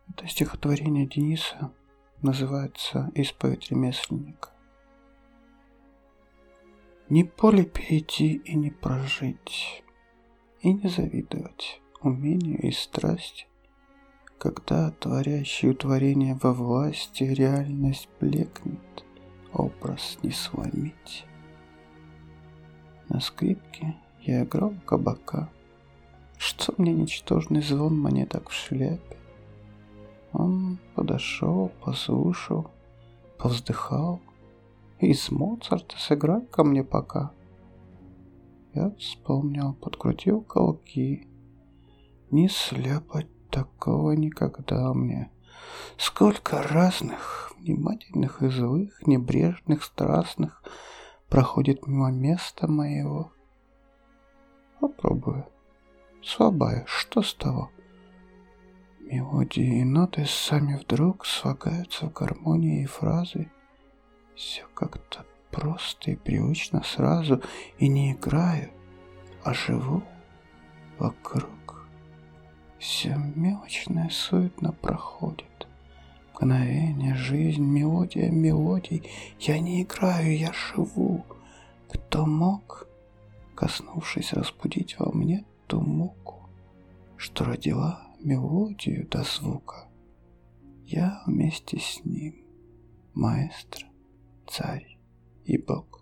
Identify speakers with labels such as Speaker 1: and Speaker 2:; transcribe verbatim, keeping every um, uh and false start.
Speaker 1: Это стихотворение Дениса называется «Исповедь ремесленника». Не поле перейти и не прожить, и не завидовать умению и страсти, когда творящий творение во власти реальность блекнет, образ не сломить. На скрипке я играл кабака, что мне ничтожный звон монеток в шляпе. Он подошел, послушал, повздыхал. Из Моцарта сыграй ко мне пока. Я вспомнил, подкрутил колки. Не сляпать такого никогда мне. Сколько разных, внимательных и злых, небрежных, страстных проходит мимо места моего. Попробую. Слабая, что с того? Мелодии и ноты сами вдруг слагаются в гармонии и фразы. Все как-то просто и привычно сразу, и не играю, а живу вокруг. Все мелочное суетно проходит. Мгновение, жизнь, мелодия мелодий. Я не играю, я живу. Кто мог, коснувшись, разбудить во мне ту муку, что родила мелодию до звука? Я вместе с ним, маэстро, царь и бог.